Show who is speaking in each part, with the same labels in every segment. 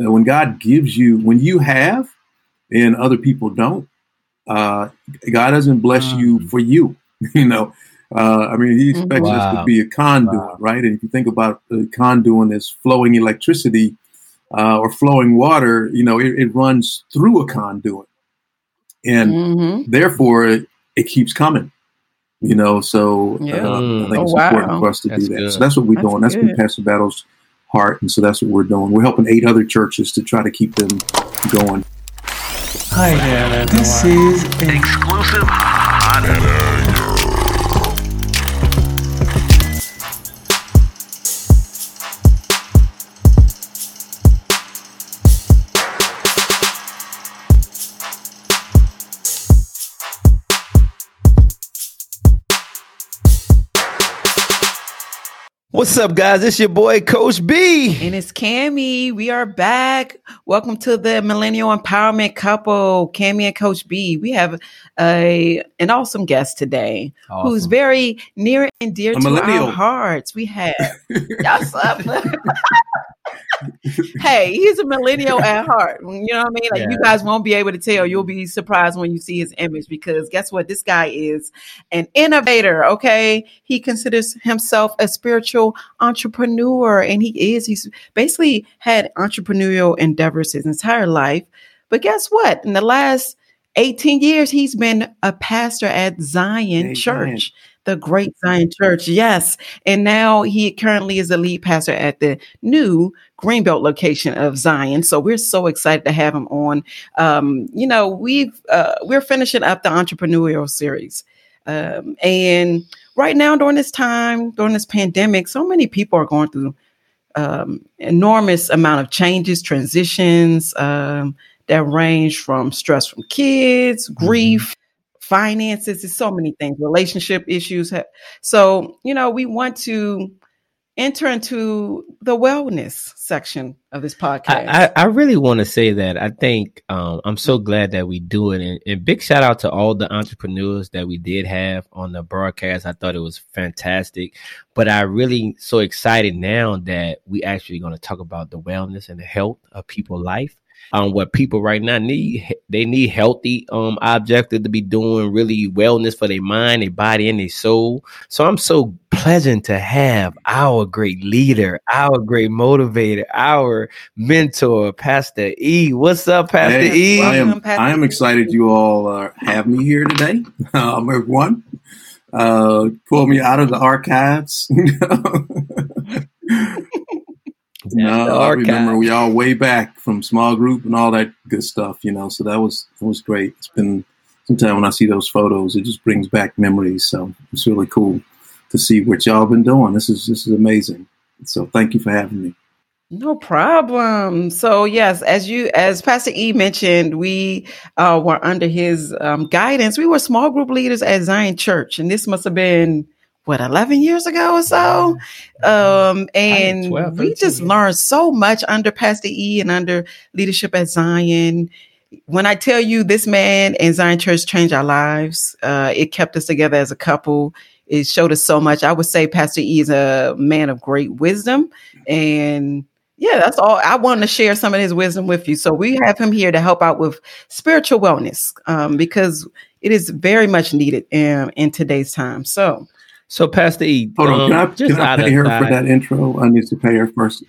Speaker 1: when God gives you, when you have and other people don't, God doesn't bless you for you. You know, He expects us to be a conduit, right? And if you think about a conduit as flowing electricity or flowing water, it runs through a conduit, and therefore it keeps coming. So I think it's important for us to do that. Good. So that's what we're doing. That's been Pastor Battle's heart, and so that's what we're doing. We're helping 8 other churches to try to keep them going.
Speaker 2: Hi there, this is an exclusive hot.
Speaker 3: What's up, guys? It's your boy, Coach B.
Speaker 4: And it's Cammie. We are back. Welcome to the Millennial Empowerment Couple, Cammie and Coach B. We have an awesome guest today who's very near and dear to our hearts. We have... What's up? Hey, he's a millennial at heart. You know what I mean? Like, you guys won't be able to tell. You'll be surprised when you see his image, because guess what? This guy is an innovator, okay? He considers himself a spiritual entrepreneur, and he's basically had entrepreneurial endeavors his entire life. But guess what? In the last 18 years, he's been a pastor at Zion Church. The Great Zion Church, yes. And now he currently is the lead pastor at the new Greenbelt location of Zion. So we're so excited to have him on. We're finishing up the entrepreneurial series. And right now, during this pandemic, so many people are going through enormous amount of changes, transitions that range from stress from kids, grief, finances, there's so many things, relationship issues. So, we want to enter into the wellness section of this podcast.
Speaker 3: I really want to say that I think I'm so glad that we do it. And big shout out to all the entrepreneurs that we did have on the broadcast. I thought it was fantastic. But I really so excited now that we actually going to talk about the wellness and the health of people's life. What people right now need, they need healthy objectives to be doing really wellness for their mind, their body, and their soul. So I'm so pleasant to have our great leader, our great motivator, our mentor, Pastor E. What's up, Pastor E?
Speaker 1: I am excited you all have me here today. Everyone, pull me out of the archives. I remember we all way back from small group and all that good stuff, so that was great. It's been some time when I see those photos, it just brings back memories. So it's really cool to see what y'all been doing. This is amazing. So thank you for having me.
Speaker 4: No problem. So yes, as Pastor E mentioned, we were under his guidance. We were small group leaders at Zion Church, and this must have been 11 years ago or so. And 12, 13, we just learned so much under Pastor E and under leadership at Zion. When I tell you this man and Zion Church changed our lives, it kept us together as a couple. It showed us so much. I would say Pastor E is a man of great wisdom. And that's all. I wanted to share some of his wisdom with you. So we have him here to help out with spiritual wellness, because it is very much needed in today's time.
Speaker 3: So Pastor E,
Speaker 1: hold on, can I pay her for that intro? I need to pay her first.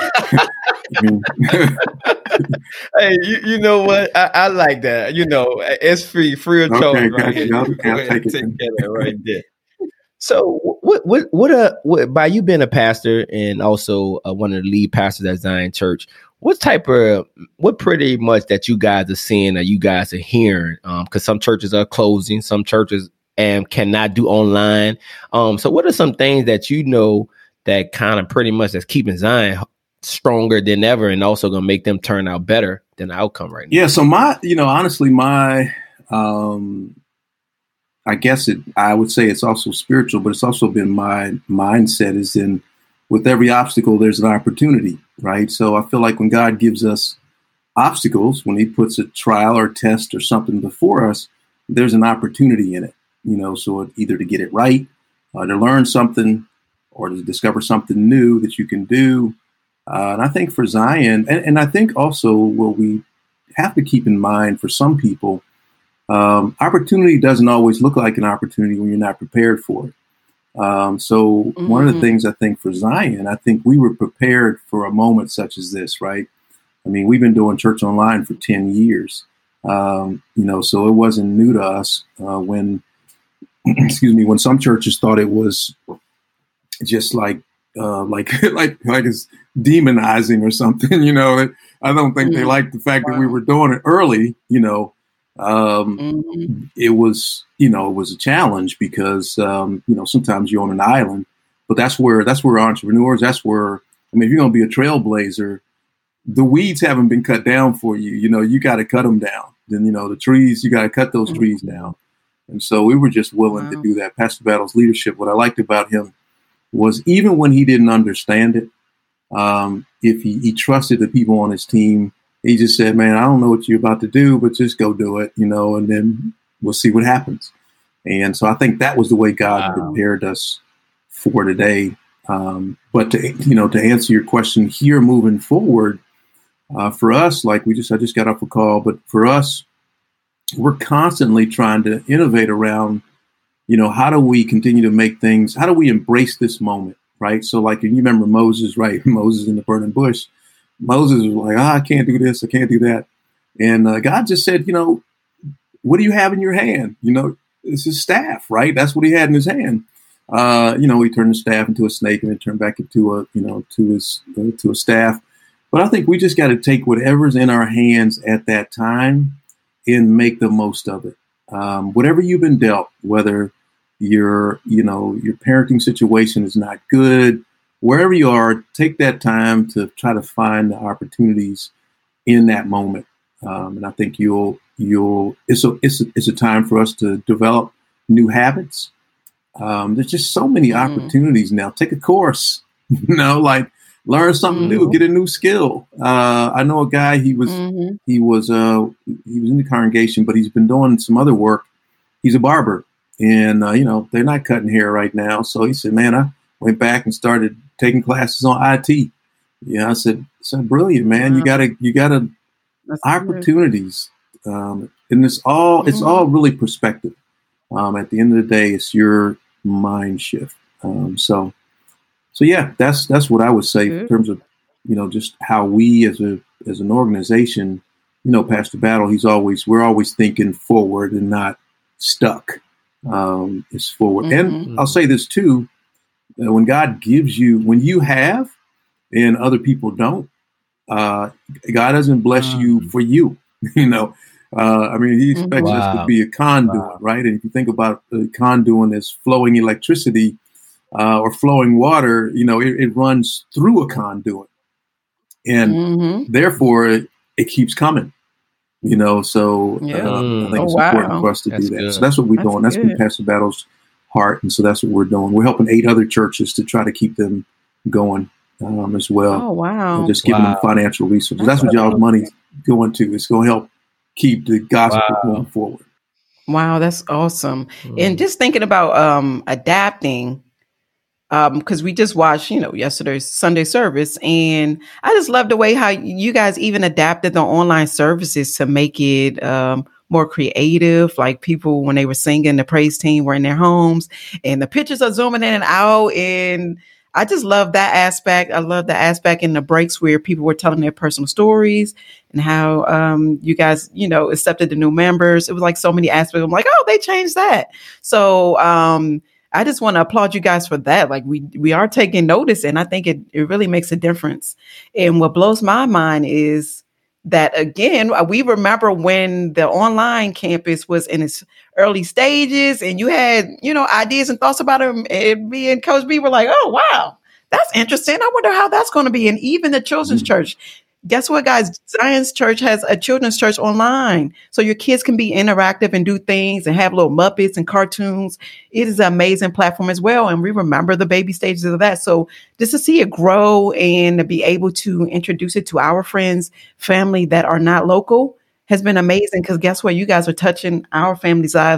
Speaker 3: Hey, you know what? I like that. It's free of charge.
Speaker 1: Okay,
Speaker 3: right?
Speaker 1: I'll take care of
Speaker 3: that right there. So what by you being a pastor and also one of the lead pastors at Zion Church, what pretty much that you guys are seeing or you guys are hearing? Because some churches are closing, some churches and cannot do online. So what are some things that that kind of pretty much that's keeping Zion stronger than ever and also going to make them turn out better than the outcome right now?
Speaker 1: Yeah. So honestly, I guess I would say it's also spiritual, but it's also been my mindset is in with every obstacle, there's an opportunity, right? So I feel like when God gives us obstacles, when he puts a trial or test or something before us, there's an opportunity in it. So either to get it right, to learn something, or to discover something new that you can do, And I think for Zion, and I think also what we have to keep in mind for some people, opportunity doesn't always look like an opportunity when you're not prepared for it. So one of the things I think for Zion, I think we were prepared for a moment such as this, right? I mean, we've been doing church online for 10 years, so it wasn't new to us when, when some churches thought it was just like it's demonizing or something, I don't think they liked the fact that we were doing it early, It was, it was a challenge because, sometimes you're on an island, but that's where entrepreneurs, if you're going to be a trailblazer, the weeds haven't been cut down for you. You got to cut them down. Then, the trees, you got to cut those trees down. And so we were just willing to do that. Pastor Battle's leadership, what I liked about him was even when he didn't understand it, if he trusted the people on his team, he just said, man, I don't know what you're about to do, but just go do it, and then we'll see what happens. And so I think that was the way God prepared us for today. But to answer your question here moving forward, for us, I just got off a call, but for us, we're constantly trying to innovate around, how do we continue to make things, how do we embrace this moment, right? So you remember Moses, right? Moses in the burning bush. Moses was like, I can't do this, I can't do that. And God just said, what do you have in your hand? It's his staff, right? That's what he had in his hand. He turned the staff into a snake and then turned back into to a staff. But I think we just got to take whatever's in our hands at that time and make the most of it. Whatever you've been dealt, whether your parenting situation is not good, wherever you are, take that time to try to find the opportunities in that moment. And I think it's a time for us to develop new habits. There's just so many opportunities now. Take a course, learn something new, get a new skill. I know a guy, he was in the congregation, but he's been doing some other work. He's a barber and, they're not cutting hair right now. So he said, man, I went back and started taking classes on IT. Yeah. I said, brilliant, man. Wow. You gotta opportunities. And it's all really perspective. At the end of the day, it's your mind shift. So yeah, that's what I would say in terms of, just how we as an organization, Pastor Battle, we're always thinking forward and not stuck. It's forward. And I'll say this too, when God gives you, when you have and other people don't, God doesn't bless you for you, He expects us to be a conduit, right? And if you think about the conduit as flowing electricity or flowing water, it runs through a conduit. And therefore, it keeps coming, So I think it's important for us to do that. Good. So that's what we're doing. That's been Pastor Battle's heart. And so that's what we're doing. We're helping 8 other churches to try to keep them going as well.
Speaker 4: Oh, wow.
Speaker 1: And just giving them financial resources. That's what y'all's money's going to. It's going to help keep the gospel going forward.
Speaker 4: Wow, that's awesome. And just thinking about adapting, because we just watched, yesterday's Sunday service, and I just love the way how you guys even adapted the online services to make it more creative. Like people, when they were singing, the praise team were in their homes, and the pictures are zooming in and out, and I just love that aspect. I love the aspect in the breaks where people were telling their personal stories and how you guys, accepted the new members. It was like so many aspects. I'm like, oh, they changed that. So I just want to applaud you guys for that. Like we are taking notice, and I think it really makes a difference. And what blows my mind is that, again, we remember when the online campus was in its early stages and you had, ideas and thoughts about it. And me and Coach B were like, oh, wow, that's interesting. I wonder how that's going to be. And even the children's church. Guess what, guys? Zion's Church has a children's church online. So your kids can be interactive and do things and have little Muppets and cartoons. It is an amazing platform as well. And we remember the baby stages of that. So just to see it grow and to be able to introduce it to our friends, family that are not local has been amazing. Because guess what? You guys are touching our family's lives that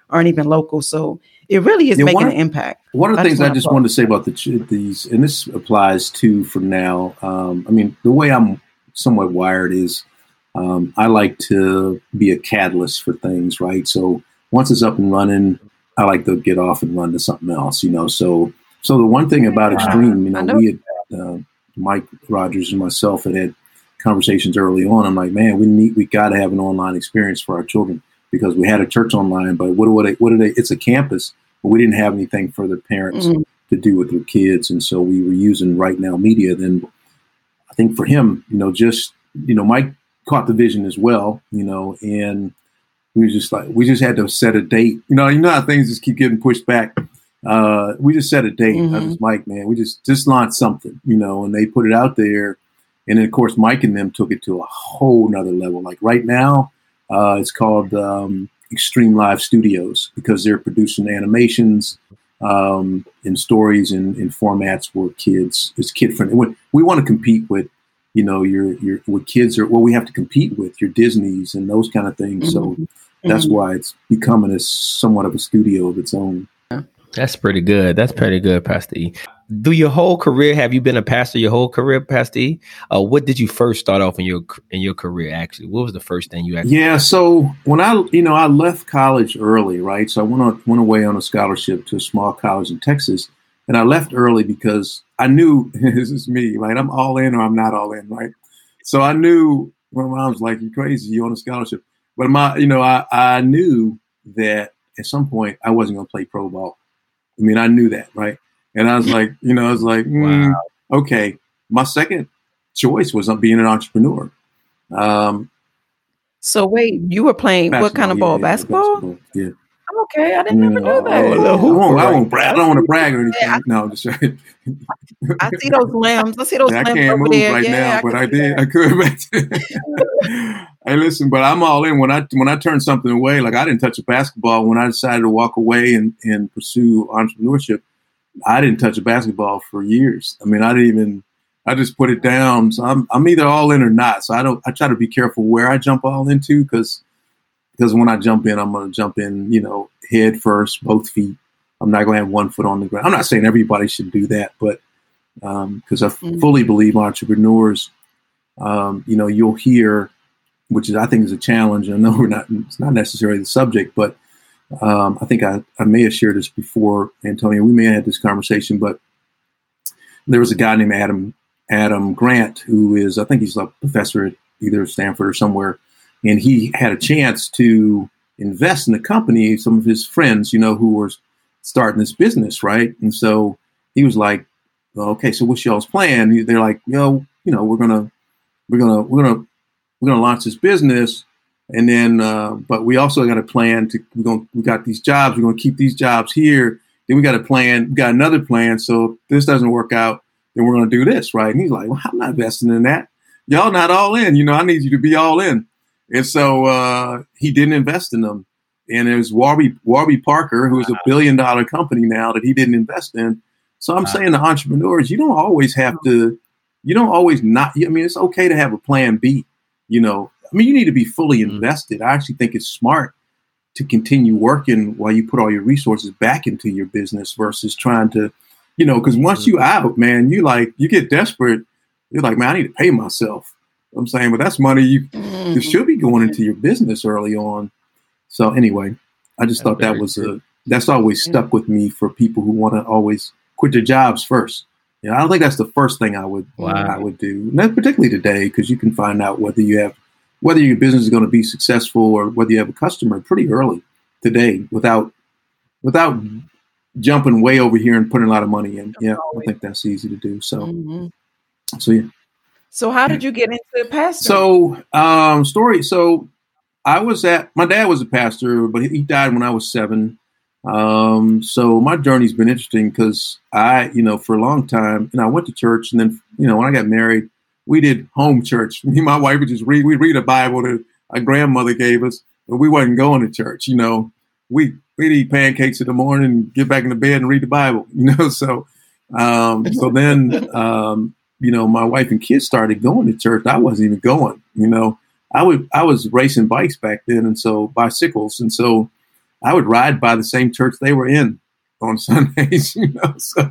Speaker 4: aren't even local. So it really is making an impact.
Speaker 1: One of the things I just wanted to say about these, and this applies to for now. I mean, the way I'm somewhat wired is I like to be a catalyst for things, right? So once it's up and running, I like to get off and run to something else, So the one thing about Extreme, we had Mike Rogers and myself had conversations early on. I'm like, man, we got to have an online experience for our children because we had a church online, but what do they? It's a campus, but we didn't have anything for the parents to do with their kids, and so we were using Right Now Media. Then I think for him, Mike caught the vision as well, and we just had to set a date. You know how things just keep getting pushed back. We just set a date. I was Mike, man, we just launched something, and they put it out there. And then of course, Mike and them took it to a whole nother level. Like right now, it's called Extreme Live Studios because they're producing animations and stories in formats for kids. It's kid friendly. We want to compete with, your what kids are. Well, we have to compete with your Disneys and those kind of things. So that's why it's becoming somewhat of a studio of its own.
Speaker 3: That's pretty good. That's pretty good, Pastor E. Do your whole career, have you been a pastor your whole career, Pastor E? What did you first start off in your career, actually? What was the first thing you actually?
Speaker 1: Yeah, so when I left college early, right? So I went away on a scholarship to a small college in Texas, and I left early because I knew, this is me, right? I'm all in or I'm not all in, right? So I knew, my mom was like, "You're crazy, you're on a scholarship." But I knew that at some point I wasn't going to play pro ball. I mean, I knew that, right? And I was like, wow. Okay. My second choice was being an entrepreneur.
Speaker 4: So wait, you were playing what kind of ball? Basketball?
Speaker 1: Yeah.
Speaker 4: Okay, I didn't even know that.
Speaker 1: I won't brag. I don't want to brag or anything. Yeah, no, I'm just saying.
Speaker 4: I see those limbs. I see those limbs. I can't move there.
Speaker 1: Right now, but I did. I could. Hey, listen, but I'm all in. When I turned something away, like I didn't touch a basketball. When I decided to walk away and pursue entrepreneurship, I didn't touch a basketball for years. I mean, I just put it down. So I'm either all in or not. So I try to be careful where I jump all into because when I jump in, I'm going to jump in, head first, both feet. I'm not going to have one foot on the ground. I'm not saying everybody should do that, but because I fully believe entrepreneurs, you'll hear, which I think is a challenge. I know it's not necessarily the subject, but I think I may have shared this before, Antonio. We may have had this conversation, but there was a guy named Adam Grant, who is, I think he's a professor at either Stanford or somewhere. And he had a chance to invest in a company, some of his friends, who were starting this business, right? And so he was like, well, "Okay, so what's y'all's plan?" They're like, we're gonna launch this business, and then, but we also got a plan we got these jobs, we're gonna keep these jobs here. Then we got another plan. So if this doesn't work out, then we're gonna do this, right? And he's like, "Well, I'm not investing in that. Y'all not all in. I need you to be all in." And so he didn't invest in them. And it was Warby Parker, who is $1 billion company now that he didn't invest in. So I'm saying to entrepreneurs, you don't always it's okay to have a plan B. You need to be fully invested. I actually think it's smart to continue working while you put all your resources back into your business versus trying to, because once you out, man, you get desperate. You're like, man, I need to pay myself. I'm saying, but that's money you should be going into your business early on. So anyway, I just thought that's always stuck with me for people who want to always quit their jobs first. I don't think that's the first thing I would do. And that's particularly today, because you can find out whether your business is going to be successful or whether you have a customer pretty early today without jumping way over here and putting a lot of money in. Yeah, I think that's easy to do. So, so yeah.
Speaker 4: So how did you get into pastor?
Speaker 1: So, So my dad was a pastor, but he died when I was 7. So my journey's been interesting because for a long time, I went to church, and then, when I got married, we did home church. Me and my wife would just we'd read a Bible that our grandmother gave us, but we wasn't going to church. We'd eat pancakes in the morning and get back in the bed and read the Bible, So then, my wife and kids started going to church. I wasn't even going, I was racing bikes back then. And so bicycles. And so I would ride by the same church they were in on Sundays, so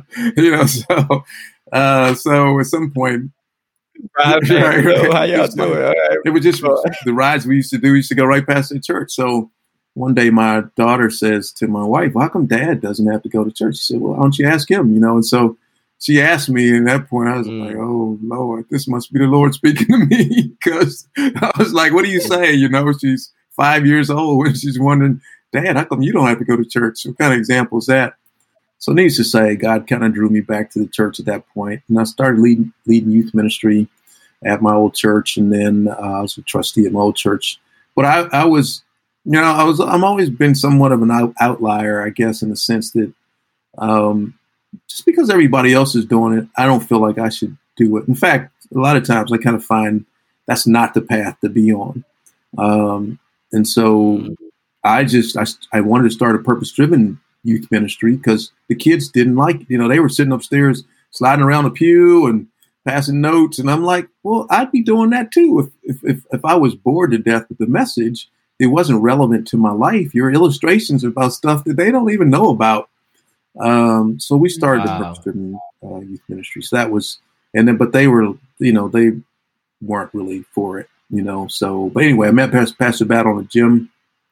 Speaker 1: at some point,
Speaker 3: how y'all doing?
Speaker 1: It was just the rides we used to do. We used to go right past the church. So one day my daughter says to my wife, "How come Dad doesn't have to go to church?" She said, "Well, why don't you ask him?" And so she asked me, and at that point I was like, "Oh Lord, this must be the Lord speaking to me," because I was like, "What do you say?" She's 5 years old and she's wondering, "Dad, how come you don't have to go to church?" What kind of example is that? So needless to say, God kind of drew me back to the church at that point, and I started leading youth ministry at my old church, and then I was a trustee at my old church. But I'm always been somewhat of an outlier, I guess, in the sense that just because everybody else is doing it, I don't feel like I should do it. In fact, a lot of times I kind of find that's not the path to be on. And so I wanted to start a purpose-driven youth ministry because the kids didn't like it. They were sitting upstairs sliding around the pew and passing notes. And I'm like, well, I'd be doing that too. If I was bored to death with the message, it wasn't relevant to my life. Your illustrations about stuff that they don't even know about. So we started the purpose-driven youth ministry. So that was, but they were, they weren't really for it, so, but anyway, I met Pastor Bat on the gym.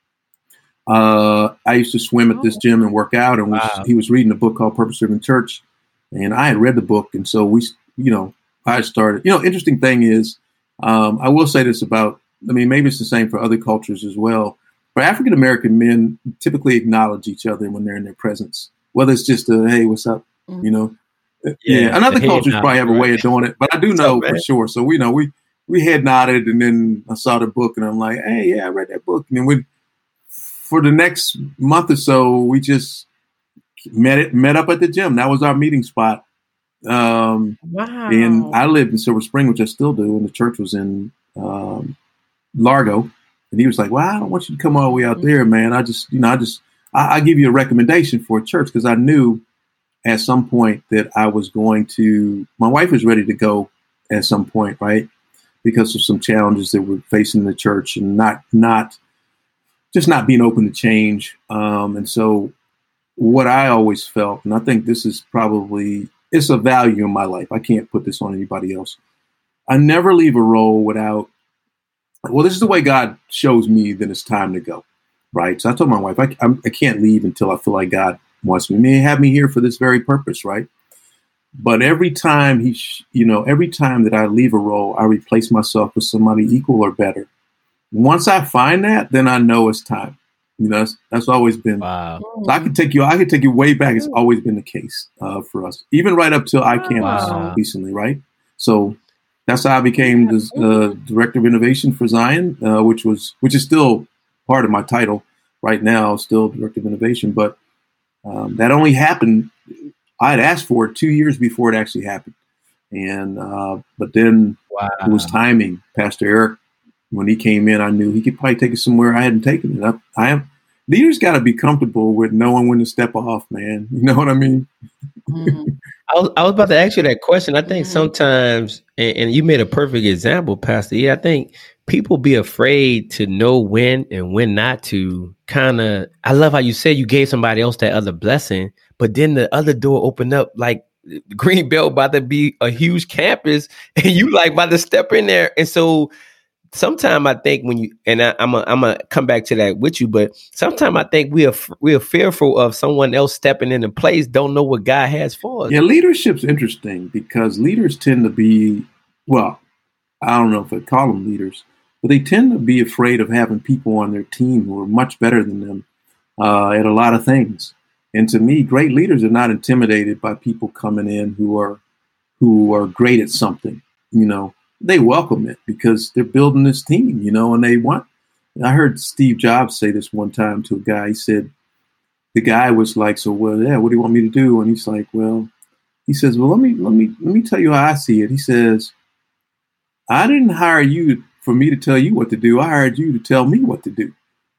Speaker 1: I used to swim at this gym and work out, and he was reading a book called Purpose-Driven Church, and I had read the book, and so I started. Interesting thing is, I will say this about. Maybe it's the same for other cultures as well. But African American men typically acknowledge each other when they're in their presence, whether it's just a "Hey, what's up?" Yeah. And other cultures probably have a way of doing it, but I do know for sure. So we head nodded, and then I saw the book, and I'm like, "Hey, yeah, I read that book," and then for the next month or so, we just met up at the gym. That was our meeting spot. Wow. And I lived in Silver Spring, which I still do, and the church was in Largo. And he was like, "Well, I don't want you to come all the way out there, man. I give you a recommendation for a church," because I knew at some point that I was going to, my wife was ready to go at some point, right? Because of some challenges that were facing the church and not being open to change. And so what I always felt, and I think this is probably, it's a value in my life. I can't put this on anybody else. I never leave a role without, well, this is the way God shows me that it's time to go, right? So I told my wife, I can't leave until I feel like God wants me. He may have me here for this very purpose, right? But every time every time that I leave a role, I replace myself with somebody equal or better. Once I find that, then I know it's time. That's always been. Wow. So I could take you way back. It's always been the case for us, even right up till iCampus recently, right? So that's how I became the director of innovation for Zion, which is still part of my title right now, still director of innovation. But that only happened. I had asked for it 2 years before it actually happened, and but then it was timing. Pastor Eric, when he came in, I knew he could probably take it somewhere I hadn't taken it. Leaders got to be comfortable with knowing when to step off, man. You know what I mean?
Speaker 3: I was about to ask you that question. I think sometimes, and you made a perfect example, Pastor. Yeah, I think people be afraid to know when and when not to I love how you said you gave somebody else that other blessing, but then the other door opened up, like Greenbelt about to be a huge campus and you like about to step in there. And so sometimes I think when you, and I'm gonna come back to that with you, but sometimes I think we are fearful of someone else stepping into place, don't know what God has for us.
Speaker 1: Yeah, leadership's interesting because leaders tend to be, well, I don't know if I call them leaders, but they tend to be afraid of having people on their team who are much better than them at a lot of things. And to me, great leaders are not intimidated by people coming in who are great at something, They welcome it because they're building this team, and they want. I heard Steve Jobs say this one time to a guy. He said, the guy was like, "So, well, yeah, what do you want me to do?" And he's like, he says, "Well, let me tell you how I see it." He says, "I didn't hire you for me to tell you what to do. I hired you to tell me what to do."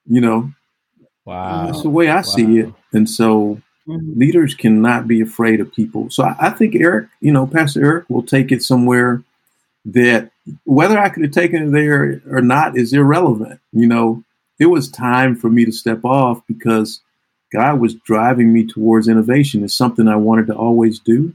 Speaker 3: Wow,
Speaker 1: that's the way I see it. And so leaders cannot be afraid of people. So I think Eric, Pastor Eric will take it somewhere that whether I could have taken it there or not is irrelevant. it was time for me to step off because God was driving me towards innovation. It's something I wanted to always do.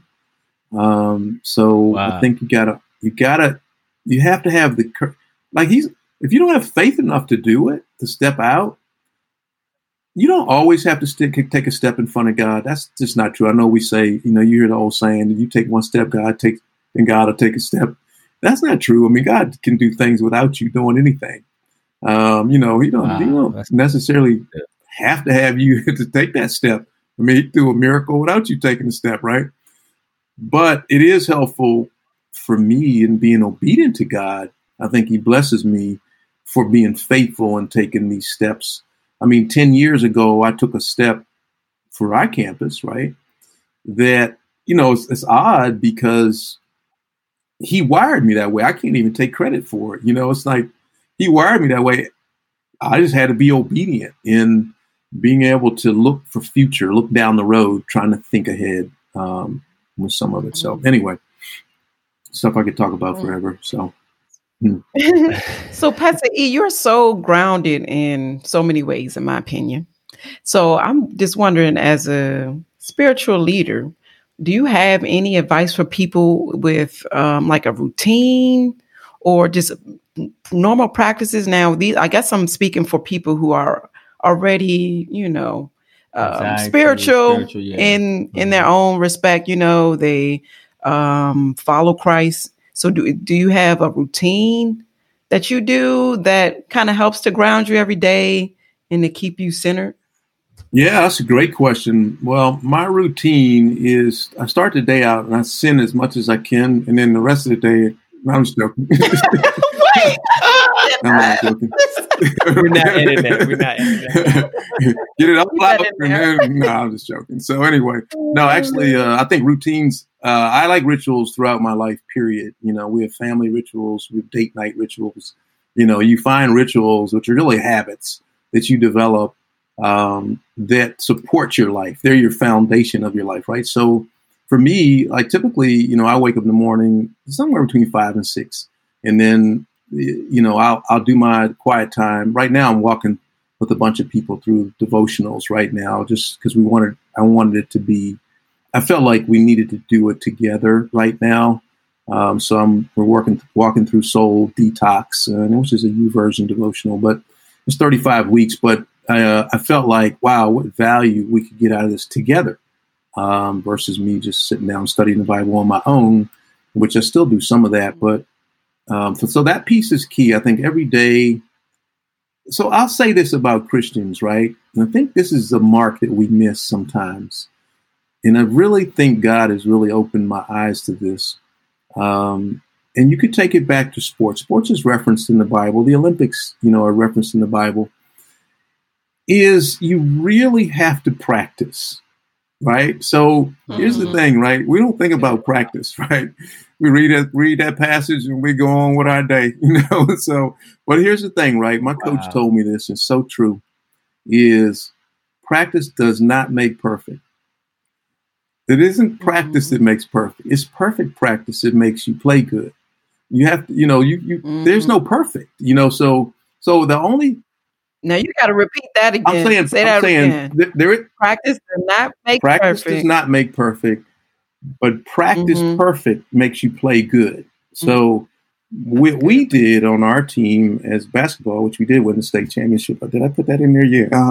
Speaker 1: I think you have to have if you don't have faith enough to do it, to step out, you don't always have to take a step in front of God. That's just not true. I know we say, you hear the old saying, you take one step, God will take a step. That's not true. I mean, God can do things without you doing anything. He don't necessarily have to have you to take that step. I mean, he do a miracle without you taking a step, right? But it is helpful for me in being obedient to God. I think he blesses me for being faithful and taking these steps. I mean, 10 years ago, I took a step for iCampus, right? That, it's odd because he wired me that way. I can't even take credit for it. It's like he wired me that way. I just had to be obedient in being able to look down the road, trying to think ahead with some of it. So anyway, stuff I could talk about forever. So.
Speaker 4: So Pastor E, you're so grounded in so many ways, in my opinion. So I'm just wondering, as a spiritual leader, do you have any advice for people with like a routine or just normal practices? Now, I guess I'm speaking for people who are already, spiritual in their own respect. They follow Christ. So do you have a routine that you do that kind of helps to ground you every day and to keep you centered?
Speaker 1: Yeah, that's a great question. Well, my routine is I start the day out and I sin as much as I can. And then the rest of the day, I'm just joking.
Speaker 4: Wait,
Speaker 1: I'm not joking.
Speaker 3: We're not editing that.
Speaker 1: Get it up loud. No, I'm just joking. So anyway, no, actually, I think routines, I like rituals throughout my life, period. We have family rituals, we have date night rituals. You find rituals, which are really habits that you develop that support your life. They're your foundation of your life, right? So for me, like typically, I wake up in the morning somewhere between 5 and 6. And then, I'll do my quiet time. Right now, I'm walking with a bunch of people through devotionals right now, just because I wanted it to be, I felt like we needed to do it together right now. So we're walking through Soul Detox, which is a YouVersion devotional, but it's 35 weeks. But I felt like, wow, what value we could get out of this together versus me just sitting down studying the Bible on my own, which I still do some of that. But so that piece is key. I think every day. So I'll say this about Christians, right? And I think this is a mark that we miss sometimes. And I really think God has really opened my eyes to this. And you could take it back to sports. Sports is referenced in the Bible. The Olympics, are referenced in the Bible. Is you really have to practice, right? So here's the thing, right? We don't think about practice, right? We read that passage and we go on with our day, So, but here's the thing, right? My coach told me this, and so true, is practice does not make perfect. It isn't practice that makes perfect. It's perfect practice that makes you play good. You have to, there's no perfect, So the only.
Speaker 4: Now you got to repeat that again. Practice does not make perfect.
Speaker 1: Practice does not make perfect, but practice perfect makes you play good. So what we did on our team as basketball, which we did win the state championship. Did I put that in there? Yeah.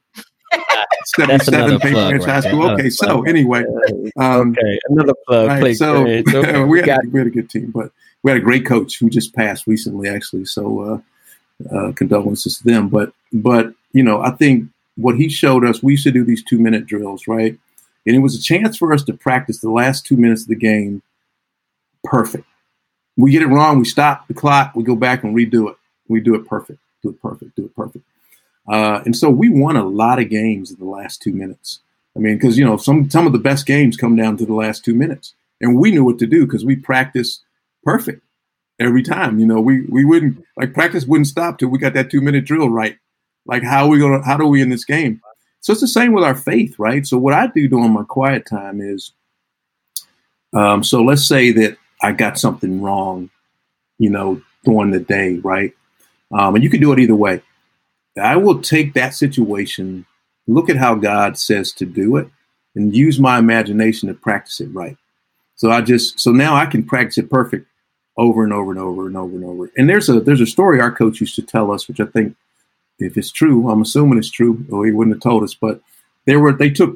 Speaker 1: 77 Patriots High School. Okay, so anyway.
Speaker 3: Another plug.
Speaker 1: Right, so we had a good team, but we had a great coach who just passed recently, actually. So condolences to them. But I think what he showed us, we used to do these 2-minute drills, right? And it was a chance for us to practice the last 2 minutes of the game perfect. We get it wrong, we stop the clock, we go back and redo it. We do it perfect, do it perfect. And so we won a lot of games in the last 2 minutes. I mean, because, some of the best games come down to the last 2 minutes. And we knew what to do because we practiced perfect every time. We wouldn't, practice wouldn't stop till we got that 2-minute drill right. Like, how do we in this game? So it's the same with our faith, right? So what I do during my quiet time is, so let's say that I got something wrong, during the day, right? And you can do it either way. I will take that situation, look at how God says to do it, and use my imagination to practice it right. So now I can practice it perfect over and over and over and over and over. And there's a story our coach used to tell us, which I think, if it's true, I'm assuming it's true, or he wouldn't have told us. But they took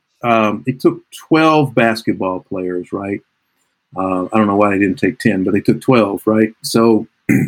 Speaker 1: 12 basketball players, right? I don't know why they didn't take 10, but they took 12, right? So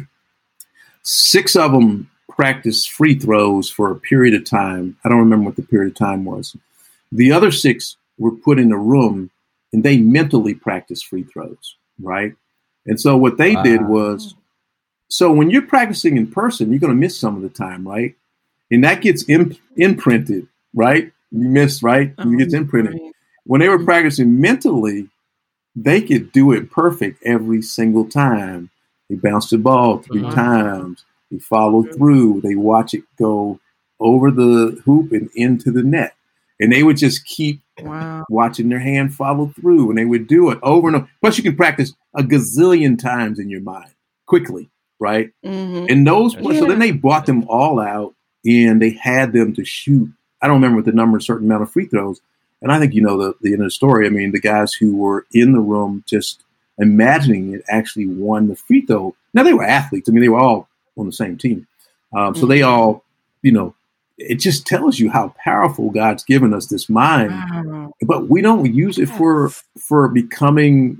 Speaker 1: 6 of them practiced free throws for a period of time. I don't remember what the period of time was. The other 6 were put in a room and they mentally practiced free throws, right? And so what they did was, so when you're practicing in person, you're going to miss some of the time, right? And that gets imprinted, right? You miss, right? It gets imprinted. When they were practicing mentally, they could do it perfect every single time. They bounce the ball 3 times. They follow through. They watch it go over the hoop and into the net. And they would just keep watching their hand follow through. And they would do it over and over. Plus, you can practice a gazillion times in your mind quickly, right? And so then they brought them all out and they had them to shoot. I don't remember the number, a certain amount of free throws. And I think you know the end of the story. I mean, the guys who were in the room just imagining it actually won the free throw. Now, they were athletes. I mean, they were all on the same team. So they all, it just tells you how powerful God's given us this mind. But we don't use it for becoming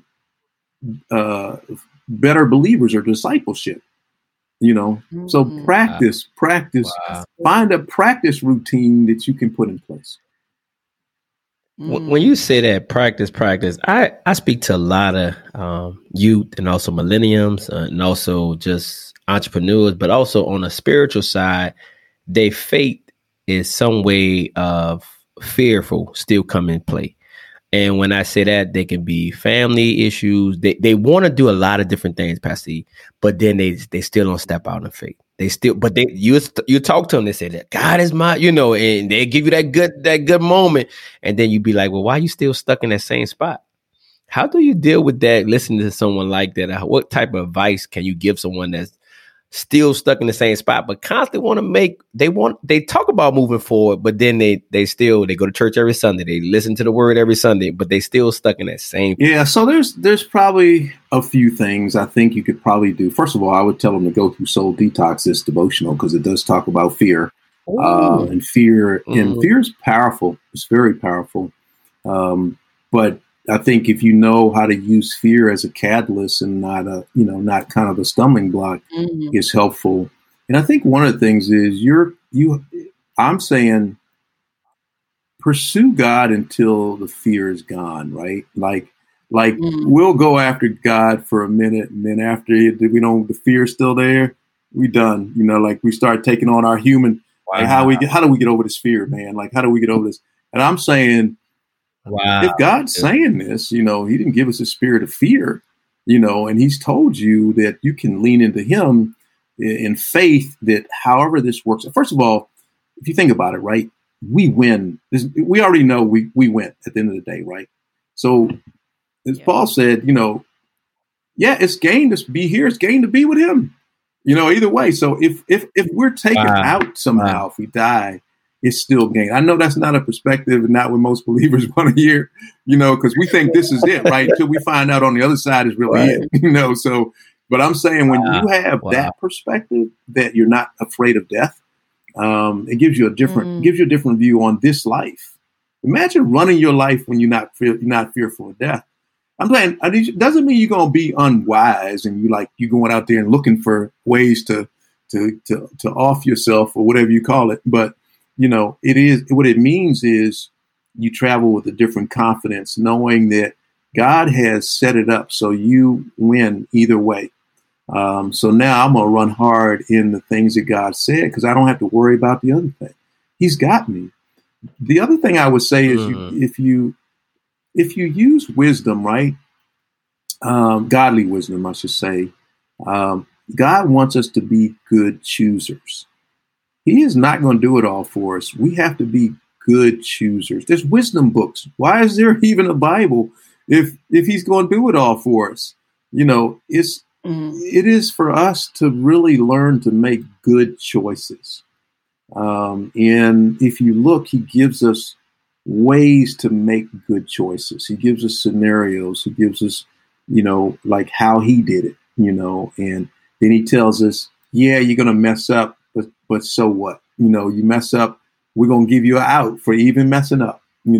Speaker 1: better believers or discipleship. So practice, find a practice routine that you can put in place.
Speaker 3: When you say that practice, I speak to a lot of youth and also millenniums and also just entrepreneurs, but also on a spiritual side, their faith is some way of fearful still come in play. And when I say that, they can be family issues. They want to do a lot of different things, Pastor E, but then they still don't step out in faith. You talk to them, they say that God is my, and they give you that good moment. And then you be like, well, why are you still stuck in that same spot? How do you deal with that? Listening to someone like that, what type of advice can you give someone that's still stuck in the same spot, but constantly they talk about moving forward, but then they go to church every Sunday. They listen to the word every Sunday, but they still stuck in that same.
Speaker 1: Yeah. So there's probably a few things I think you could probably do. First of all, I would tell them to go through Soul Detox, this devotional, because it does talk about fear and fear. And fear is powerful. It's very powerful. But I think if you know how to use fear as a catalyst and not kind of a stumbling block, is helpful. And I think one of the things is I'm saying pursue God until the fear is gone, right? Like we'll go after God for a minute, and then after the fear is still there, we done. Like we start taking on our human. Like how do we get over this fear, man? Like how do we get over this? And I'm saying, if God's saying this, he didn't give us a spirit of fear, and he's told you that you can lean into him in faith that however this works. First of all, if you think about it, right, we win. We already know we win at the end of the day, right? So as Paul said, it's gain to be here. It's gain to be with him, either way. So if we're taken out somehow, if we die, it's still gain. I know that's not a perspective and not what most believers want to hear, because we think this is it, right? Until we find out on the other side is really it, So, but I'm saying when you have that perspective that you're not afraid of death, it gives you a different view on this life. Imagine running your life when you're not fearful of death. I'm saying it doesn't mean you're going to be unwise and you going out there and looking for ways to off yourself or whatever you call it, but it is what it means is you travel with a different confidence, knowing that God has set it up so you win either way. So now I'm going to run hard in the things that God said because I don't have to worry about the other thing. He's got me. The other thing I would say is if you use wisdom, right? Godly wisdom, I should say. God wants us to be good choosers. He is not going to do it all for us. We have to be good choosers. There's wisdom books. Why is there even a Bible if he's going to do it all for us? It is for us to really learn to make good choices. And if you look, he gives us ways to make good choices. He gives us scenarios. He gives us, like how he did it, and then he tells us, yeah, you're going to mess up, but so what? You mess up, we're going to give you an out for even messing up,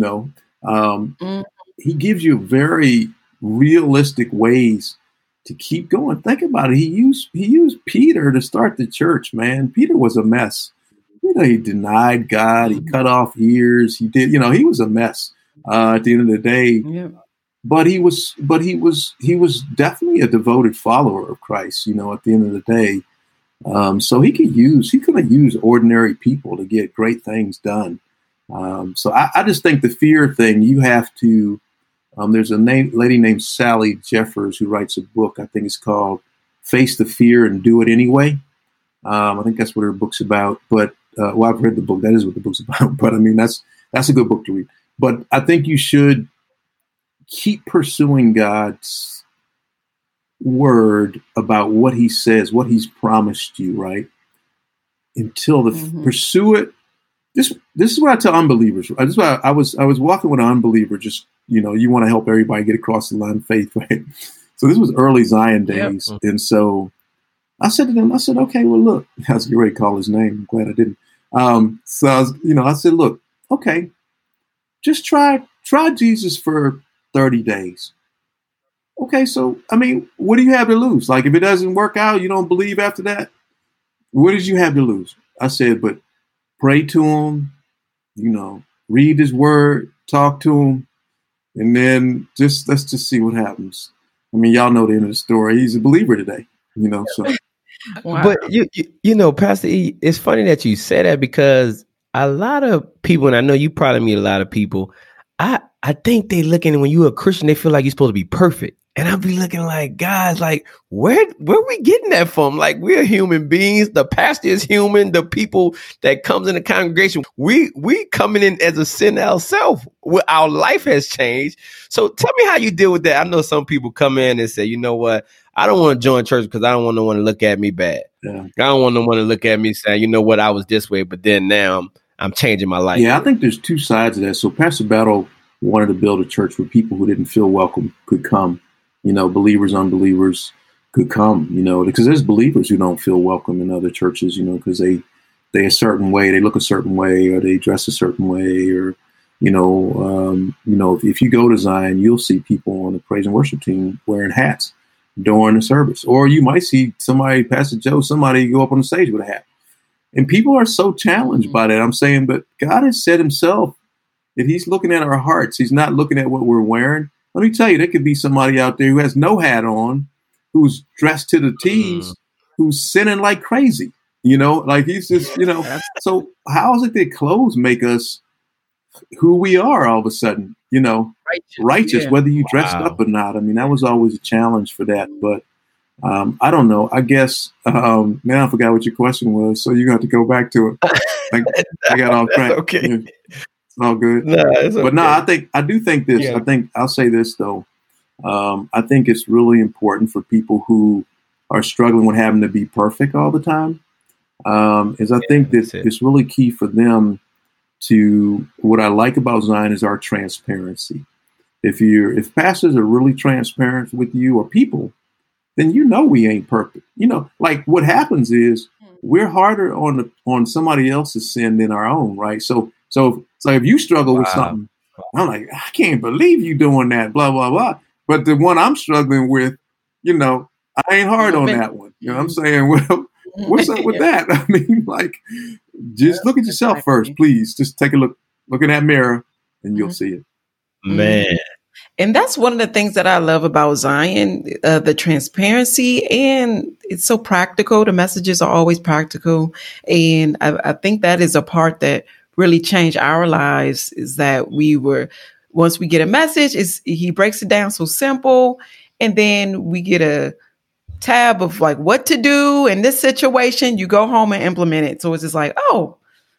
Speaker 1: He gives you very realistic ways to keep going. Think about it. He used Peter to start the church, man. Peter was a mess. He denied God. He cut off ears. He did, he was a mess at the end of the day.
Speaker 4: Yeah.
Speaker 1: But he was definitely a devoted follower of Christ, at the end of the day. So he could have used ordinary people to get great things done. So I just think the fear thing, you have to, there's a lady named Sally Jeffers who writes a book. I think it's called Face the Fear and Do It Anyway. I think that's what her book's about. But I've read the book. That is what the book's about. But I mean, that's a good book to read. But I think you should keep pursuing God's word about what he says, what he's promised you, right? Until pursue it. This is what I tell unbelievers. This is why I was walking with an unbeliever. Just you want to help everybody get across the line of faith, right? So this was early Zion days, and so I said to them, okay, well, look, I was getting ready to call his name. I'm glad I didn't. So I was, I said, look, okay, just try Jesus for 30 days. Okay, so I mean, what do you have to lose? Like, if it doesn't work out, you don't believe after that. What did you have to lose? I said, but pray to him, read his word, talk to him, and then let's just see what happens. I mean, y'all know the end of the story. He's a believer today, so.
Speaker 3: Wow. But Pastor E, it's funny that you said that, because a lot of people, and I know you probably meet a lot of people, I think they looking, when you're a Christian, they feel like you're supposed to be perfect. And I'll be looking like, guys, like, where we getting that from? Like, we're human beings. The pastor is human. The people that comes in the congregation, we coming in as a sin ourselves. Our life has changed. So tell me how you deal with that. I know some people come in and say, you know what? I don't want to join church because I don't want no one to look at me bad. Yeah. I don't want no one to look at me saying, you know what, I was this way, but then now I'm changing my life.
Speaker 1: Yeah, I think there's two sides of that. So Pastor Battle wanted to build a church where people who didn't feel welcome could come. Believers, unbelievers could come, because there's believers who don't feel welcome in other churches, because they a certain way, they look a certain way, or they dress a certain way, or, if you go to Zion, you'll see people on the praise and worship team wearing hats during the service, or you might see somebody, Pastor Joe, somebody go up on the stage with a hat. And people are so challenged by that. I'm saying, but God has said himself that he's looking at our hearts. He's not looking at what we're wearing. Let me tell you, there could be somebody out there who has no hat on, who's dressed to the T's, who's sinning like crazy, like he's just, so how is it that clothes make us who we are all of a sudden, righteous, whether you dressed up or not? I mean, that was always a challenge for that. But I don't know. I guess, now I forgot what your question was. So you're going to have to go back to it. I got off track.
Speaker 3: Okay.
Speaker 1: It's all good. But I do think this. Yeah. I think I'll say this, though. I think it's really important for people who are struggling with having to be perfect all the time. I think that it's really key for them to, what I like about Zion is our transparency. If pastors are really transparent with you or people, then we ain't perfect. Like what happens is we're harder on somebody else's sin than our own, right? So if you struggle with something, I'm like, I can't believe you doing that, blah, blah, blah. But the one I'm struggling with, I ain't hard on that one. You know what I'm saying? Well, what's up with that? I mean, like, just look at yourself first, please. Just take a look in that mirror and you'll see it.
Speaker 3: Man.
Speaker 4: And that's one of the things that I love about Zion, the transparency, and it's so practical. The messages are always practical. And I think that is a part that really changed our lives, is that once we get a message, he breaks it down so simple. And then we get a tab of like what to do in this situation. You go home and implement it. So it's just like, oh,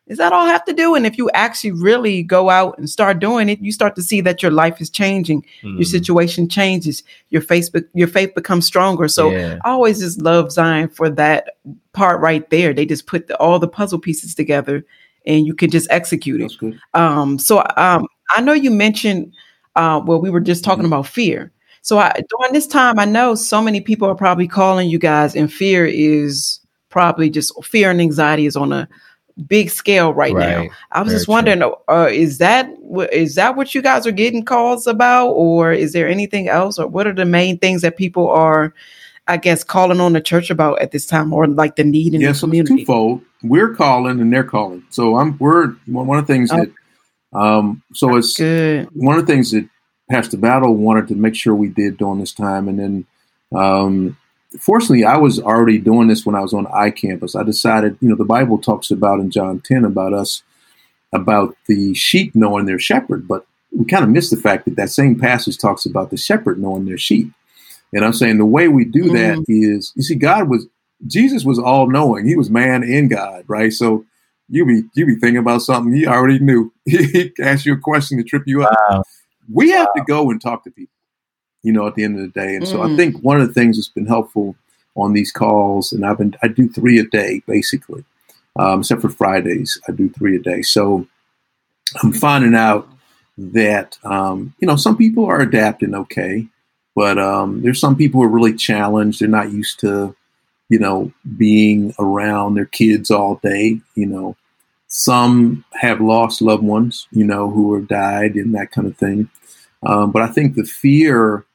Speaker 4: Is that all I have to do? And if you actually really go out and start doing it, you start to see that your life is changing. Your situation changes. Your faith becomes stronger. So I always just love Zion for that part right there. They just put all the puzzle pieces together and you can just execute it. I know you mentioned, we were just talking about fear. So during this time, I know so many people are probably calling you guys, and fear is probably just fear and anxiety is on a big scale right now. I was just wondering, is that what you guys are getting calls about, or is there anything else, or what are the main things that people are, I guess, calling on the church about at this time, or like the need in the community?
Speaker 1: It's twofold. We're calling and they're calling. So we're one of the things that it's good. One of the things that Pastor Battle wanted to make sure we did during this time, and then fortunately, I was already doing this when I was on iCampus. I decided, the Bible talks about in John 10 about the sheep knowing their shepherd, but we kind of miss the fact that same passage talks about the shepherd knowing their sheep. And I'm saying the way we do that is, you see, Jesus was all knowing. He was man and God, right? So you be thinking about something he already knew. He asked you a question to trip you up. Wow. We have to go and talk to people, at the end of the day. And so I think one of the things that's been helpful on these calls, and I do 3 a day, basically, except for Fridays, I do 3 a day. So I'm finding out that, some people are adapting okay, but there's some people who are really challenged. They're not used to, being around their kids all day. Some have lost loved ones, who have died and that kind of thing. But I think the fear,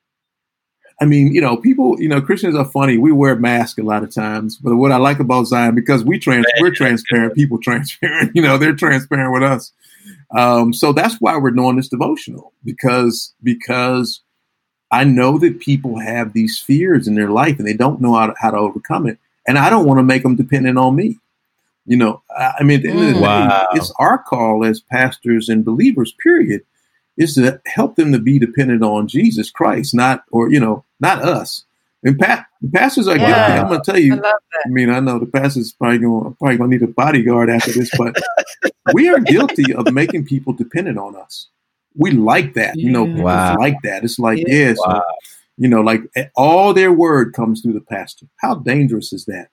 Speaker 1: people, Christians are funny. We wear masks a lot of times. But what I like about Zion, because we're transparent, people transparent, they're transparent with us. So that's why we're doing this devotional, because I know that people have these fears in their life and they don't know how to overcome it. And I don't want to make them dependent on me. At the end of the day, it's our call as pastors and believers, period, is to help them to be dependent on Jesus Christ, not us. And pastors are guilty. I'm going to tell you. I know the pastor's probably going to need a bodyguard after this, but we are guilty of making people dependent on us. We like that, people like that. It's like, like all their word comes through the pastor. How dangerous is that?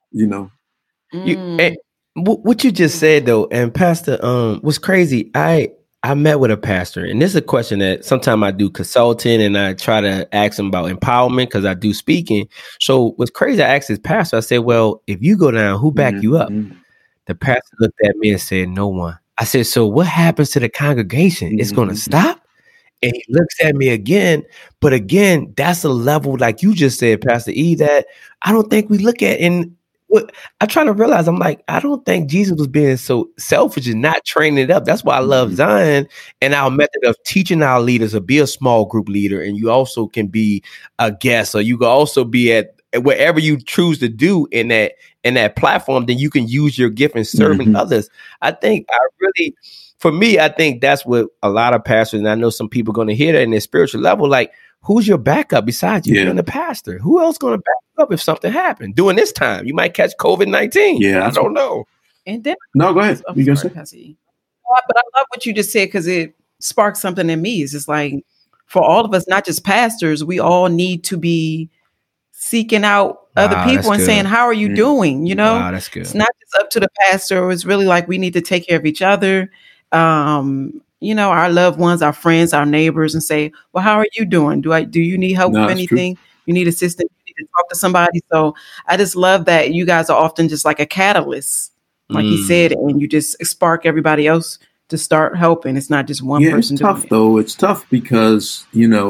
Speaker 3: What you just said though, and Pastor, was crazy. I met with a pastor, and this is a question that sometimes I do consulting and I try to ask him about empowerment because I do speaking. So what's crazy, I asked his pastor, I said, well, if you go down, who back you up? The pastor looked at me and said, no one. I said, so what happens to the congregation? It's going to stop? And he looks at me again. But again, that's a level, like you just said, Pastor E, that I don't think we look at. And what I try to realize, I'm like, I don't think Jesus was being so selfish and not training it up. That's why I love Zion and our method of teaching our leaders to be a small group leader. And you also can be a guest, or you can also be at wherever you choose to do in that platform, then you can use your gift in serving others. I think I think that's what a lot of pastors, and I know some people are going to hear that in their spiritual level, like, who's your backup besides you being the pastor? Who else going to back up if something happened during this time? You might catch COVID-19. Yeah, I don't know.
Speaker 4: And then,
Speaker 1: no, go ahead. You gonna say?
Speaker 4: But I love what you just said, because it sparked something in me. It's just like, for all of us, not just pastors, we all need to be seeking out other people and saying, how are you doing?
Speaker 3: That's good.
Speaker 4: It's not just up to the pastor. It's really like we need to take care of each other. Our loved ones, our friends, our neighbors, and say, well, how are you doing? Do you need help with anything? True. You need assistance? You need to talk to somebody. So I just love that you guys are often just like a catalyst, like he said, and you just spark everybody else to start helping. It's not just one person.
Speaker 1: It's tough though. It's tough because,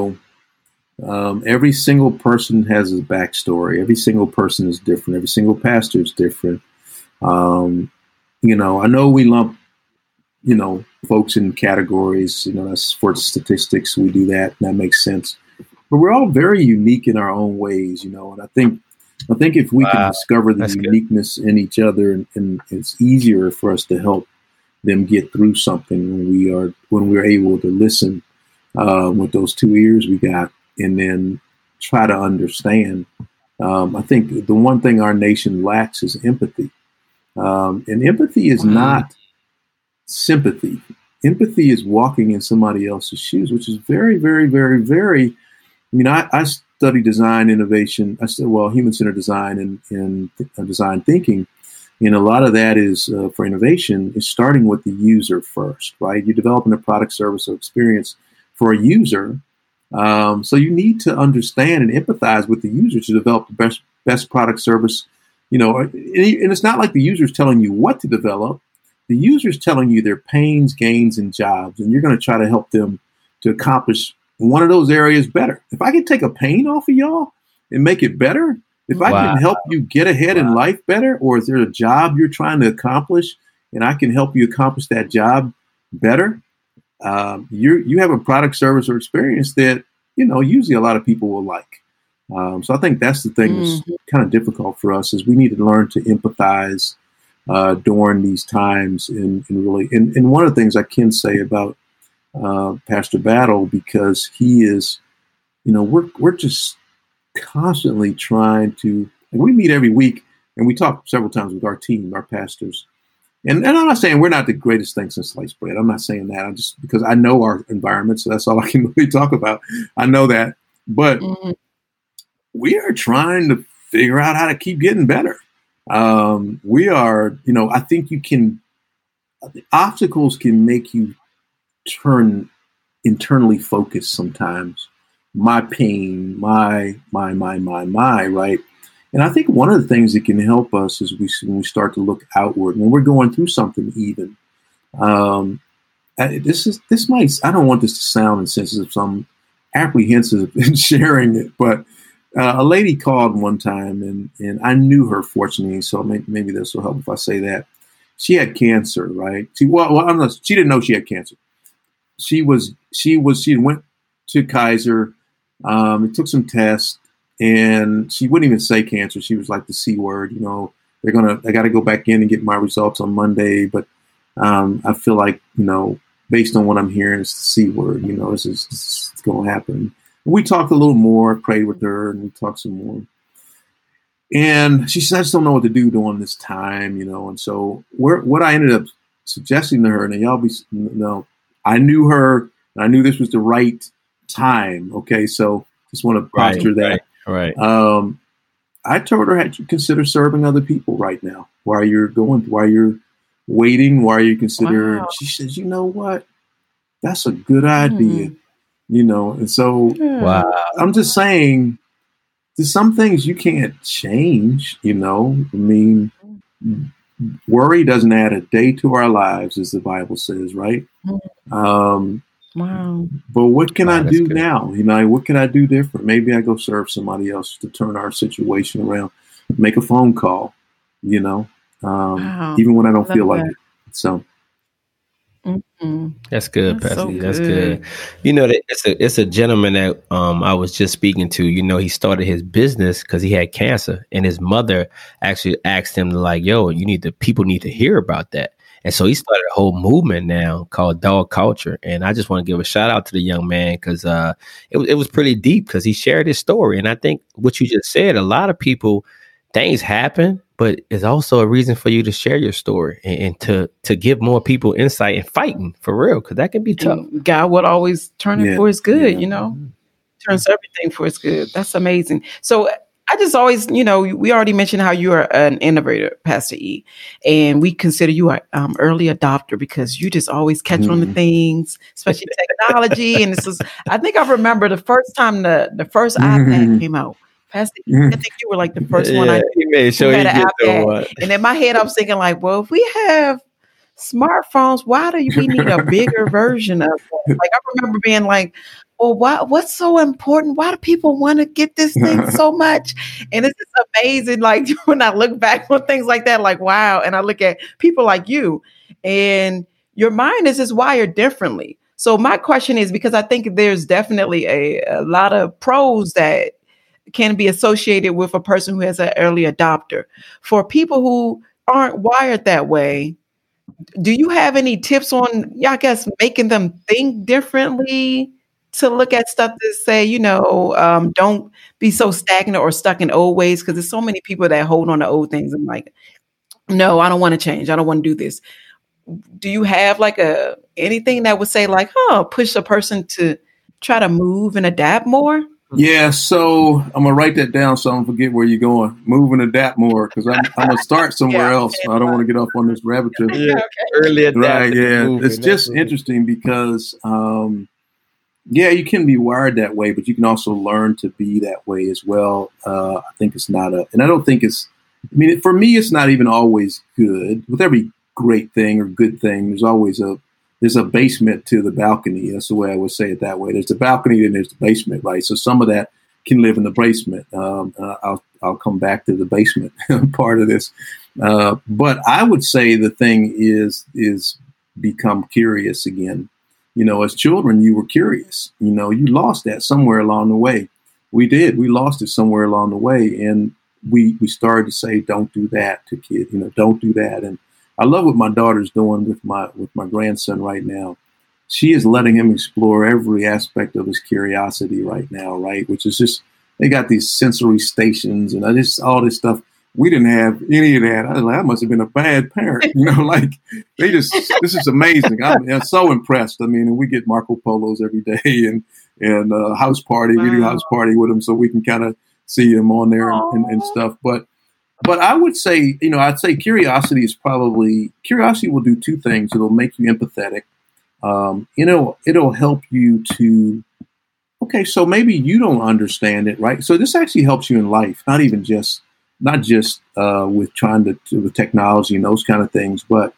Speaker 1: every single person has a backstory. Every single person is different. Every single pastor is different. I know we lump, folks in categories, that's for statistics. We do that. And that makes sense. But we're all very unique in our own ways, and I think if we can discover the uniqueness in each other, and it's easier for us to help them get through something when we're able to listen with those 2 ears we got, and then try to understand. I think the one thing our nation lacks is empathy. And empathy is not sympathy. Empathy is walking in somebody else's shoes, which is very, very, very, very. I mean, I study design innovation. I study, human-centered design and design thinking. And a lot of that is for innovation is starting with the user first, right? You're developing a product, service, or experience for a user. So you need to understand and empathize with the user to develop the best product, service. And it's not like the user is telling you what to develop. The user is telling you their pains, gains, and jobs, and you're going to try to help them to accomplish one of those areas better. If I can take a pain off of y'all and make it better, if I can help you get ahead in life better, or is there a job you're trying to accomplish and I can help you accomplish that job better, you have a product, service, or experience that, usually a lot of people will like. So I think that's the thing that's kind of difficult for us is we need to learn to empathize during these times and really, and one of the things I can say about Pastor Battle, because he is, we're just constantly trying to, and we meet every week and we talk several times with our team, our pastors. And I'm not saying we're not the greatest thing since sliced bread. I'm not saying that. I'm just because I know our environment, so that's all I can really talk about. I know that, but we are trying to figure out how to keep getting better. We are, I think obstacles can make you turn internally focused sometimes. My pain, my, right? And I think one of the things that can help us is when we start to look outward, when we're going through something even. This might, I don't want this to sound insensitive, so I'm apprehensive in sharing it, but a lady called one time and I knew her fortunately, so maybe this will help if I say that. She had cancer, right? She didn't know she had cancer. She went to Kaiser, took some tests, and she wouldn't even say cancer. She was like the C word, I got to go back in and get my results on Monday. But I feel like, based on what I'm hearing, it's the C word, this is going to happen. And we talked a little more, prayed with her, and we talked some more. And she said, I just don't know what to do during this time, And so what I ended up suggesting to her, and y'all I knew her, and I knew this was the right time. Okay, so just want to posture that.
Speaker 3: Right.
Speaker 1: I told her, had you consider serving other people right now while you're waiting, while you consider. Wow. She says, you know what? That's a good idea. And so I'm just saying there's some things you can't change, I mean, worry doesn't add a day to our lives, as the Bible says, right?
Speaker 4: Wow.
Speaker 1: But what can I do
Speaker 3: good.
Speaker 1: now? What can I do different? Maybe I go serve somebody else to turn our situation around, make a phone call, even when I don't feel like it. So.
Speaker 3: That's good, Pastor. That's good. It's a gentleman that I was just speaking to. He started his business because he had cancer, and his mother actually asked him people need to hear about that. And so he started a whole movement now called Dog Culture. And I just want to give a shout out to the young man because it was pretty deep because he shared his story. And I think what you just said, a lot of people, things happen, but it's also a reason for you to share your story and to give more people insight and fighting for real, because that can be tough.
Speaker 4: And God would always turn it for his good, turns everything for his good. That's amazing. So I just always, we already mentioned how you are an innovator, Pastor E, and we consider you an early adopter because you just always catch on to things, especially technology. And I think I remember the first time the first iPad came out. Pastor E, I think you were like the first one.
Speaker 3: He made sure he get the one.
Speaker 4: And in my head, I was thinking like, well, if we have smartphones, why do we need a bigger version of it? Like I remember being like, well, what's so important? Why do people want to get this thing so much? And it's just amazing. Like when I look back on things like that, like, wow. And I look at people like you and your mind is just wired differently. So my question is, because I think there's definitely a lot of pros that can be associated with a person who has an early adopter. For people who aren't wired that way, do you have any tips on, I guess, making them think differently to look at stuff to say, don't be so stagnant or stuck in old ways? Because there's so many people that hold on to old things and like, no, I don't want to change. I don't want to do this. Do you have like anything that would say like, push a person to try to move and adapt more?
Speaker 1: Yeah, so I'm gonna write that down so I don't forget where you're going. Move and adapt more, because I'm gonna start somewhere else. I don't want to get off on this rabbit trail.
Speaker 3: Yeah, early adapt.
Speaker 1: Right? Yeah, it's just interesting because, you can be wired that way, but you can also learn to be that way as well. I think it's not and I don't think it's. I mean, for me, it's not even always good. With every great thing or good thing, there's always there's a basement to the balcony. That's the way I would say it that way. There's the balcony and there's the basement, right? So some of that can live in the basement. I'll come back to the basement part of this. But I would say the thing is become curious again. As children, you were curious. You lost that somewhere along the way. We did. We lost it somewhere along the way. And we started to say, don't do that to kids. Don't do that. And I love what my daughter's doing with my grandson right now. She is letting him explore every aspect of his curiosity right now, right? Which is just, they got these sensory stations and all this stuff. We didn't have any of that. I was like, I must have been a bad parent, this is amazing. I'm so impressed. I mean, and we get Marco Polos every day and house party. Wow. We do house party with them so we can kind of see them on there and stuff. But I would say, I'd say curiosity will do two things. It'll make you empathetic. It'll help you to, okay, so maybe you don't understand it, right? So this actually helps you in life, not just with with technology and those kind of things, but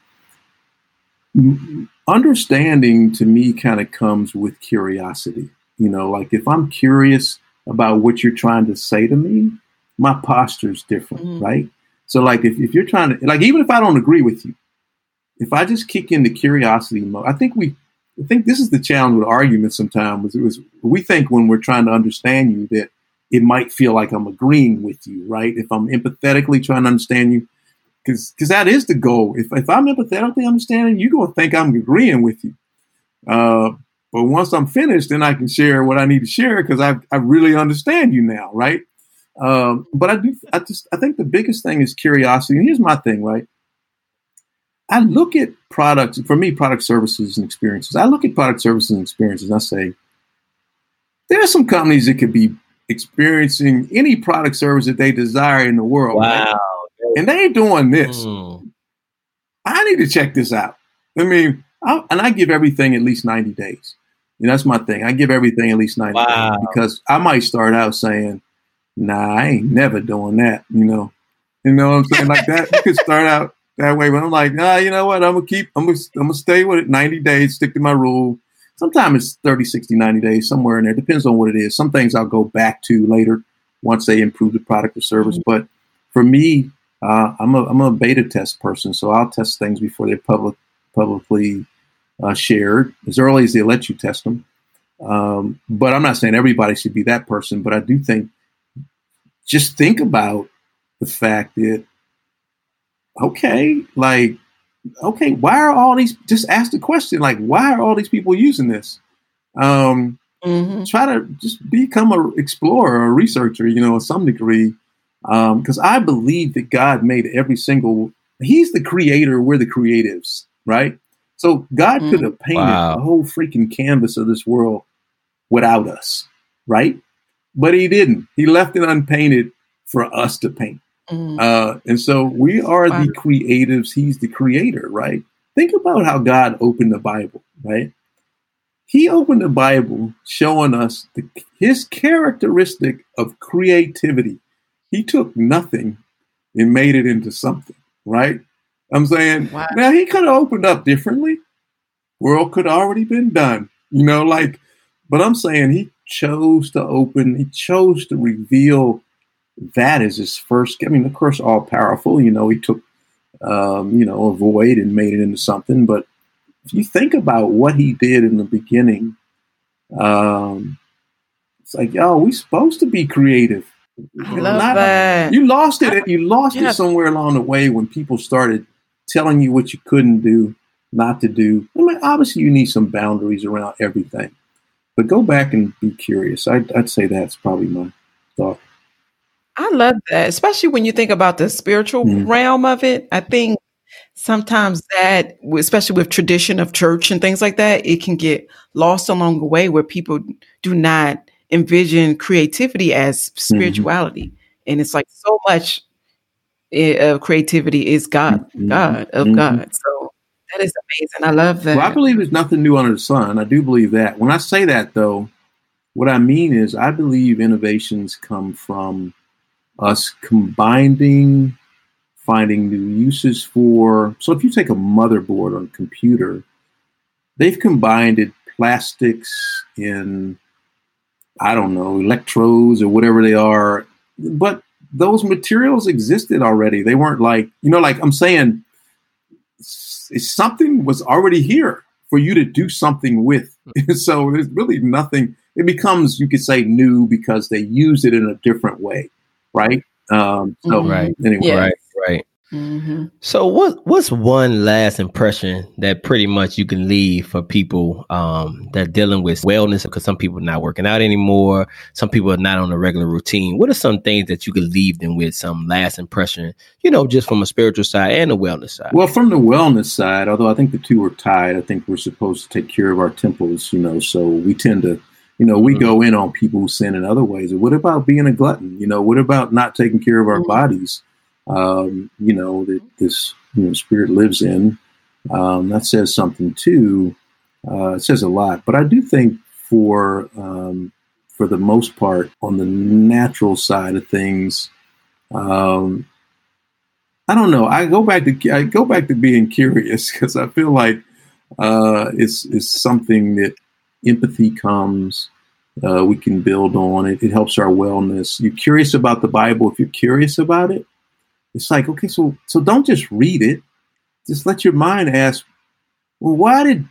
Speaker 1: understanding to me kind of comes with curiosity. Like if I'm curious about what you're trying to say to me, my posture is different, right? So like if you're trying to, like, even if I don't agree with you, if I just kick into curiosity mode, I think this is the challenge with arguments sometimes. We think when we're trying to understand you that it might feel like I'm agreeing with you, right? If I'm empathetically trying to understand you, because that is the goal. If I'm empathetically understanding, you're going to think I'm agreeing with you. But once I'm finished, then I can share what I need to share because I really understand you now, right? But I think the biggest thing is curiosity. And here's my thing, right? I look at products, for me, product services and experiences. I look at product services and experiences and I say, there are some companies that could be experiencing any product service that they desire in the world.
Speaker 3: Wow.
Speaker 1: Right? And they ain't doing this. I need to check this out. I mean, I give everything at least 90 days. That's my thing. I give everything at least 90 days because I might start out saying, nah, I ain't never doing that. You know what I'm saying? Like that, you could start out that way, but I'm like, nah, you know what? I'm gonna stay with it 90 days, stick to my rule. Sometimes it's 30, 60, 90 days, somewhere in there. Depends on what it is. Some things I'll go back to later once they improve the product or service. But for me, I'm a beta test person, so I'll test things before they're publicly shared as early as they let you test them. But I'm not saying everybody should be that person, but I do think just think about the fact that, why are all these, just ask the question, like, why are all these people using this? Try to just become an explorer, a researcher, to some degree. Because I believe that God made He's the creator, we're the creatives, right? So God could have painted the whole freaking canvas of this world without us, right? But he didn't. He left it unpainted for us to paint. And so we are the creatives. He's the creator, right? Think about how God opened the Bible, right? He opened the Bible showing us his characteristic of creativity. He took nothing and made it into something, right? I'm saying, now he could have opened up differently. World could have already been done, but I'm saying he chose to reveal that as his first. I mean, of course, all powerful, he took, a void and made it into something. But if you think about what he did in the beginning, it's like, we're supposed to be creative.
Speaker 4: I love that.
Speaker 1: You lost it. You lost it somewhere along the way when people started telling you what you couldn't do, not to do. I mean, obviously you need some boundaries around everything, but go back and be curious. I'd say that's probably my thought.
Speaker 4: I love that, especially when you think about the spiritual realm of it. I think sometimes that, especially with tradition of church and things like that, it can get lost along the way where people do not envision creativity as spirituality. And it's like so much of creativity is God. So that is amazing. I love that.
Speaker 1: Well, I believe there's nothing new under the sun. I do believe that. When I say that, though, what I mean is I believe innovations come from us combining, finding new uses for. So if you take a motherboard on a computer, they've combined plastics in, I don't know, electrodes or whatever they are. But those materials existed already. They weren't like, like I'm saying, something was already here for you to do something with. So there's really nothing. It becomes, you could say, new because they use it in a different way. Right. Anyway.
Speaker 3: Yeah. Right. Mm-hmm. So what's one last impression that pretty much you can leave for people that are dealing with wellness? Because some people are not working out anymore. Some people are not on a regular routine. What are some things that you could leave them with, some last impression, just from a spiritual side and the wellness side? Well,
Speaker 1: from the wellness side, although I think the two are tied, I think we're supposed to take care of our temples, so we tend to, we go in on people who sin in other ways. What about being a glutton? What about not taking care of our bodies? That this spirit lives in. That says something too. It says a lot. But I do think for the most part, on the natural side of things, I don't know. I go back to being curious because I feel like it's something that empathy comes. We can build on it. It helps our wellness. You're curious about the Bible. If you're curious about it, it's like, okay, so don't just read it. Just let your mind ask, well, why did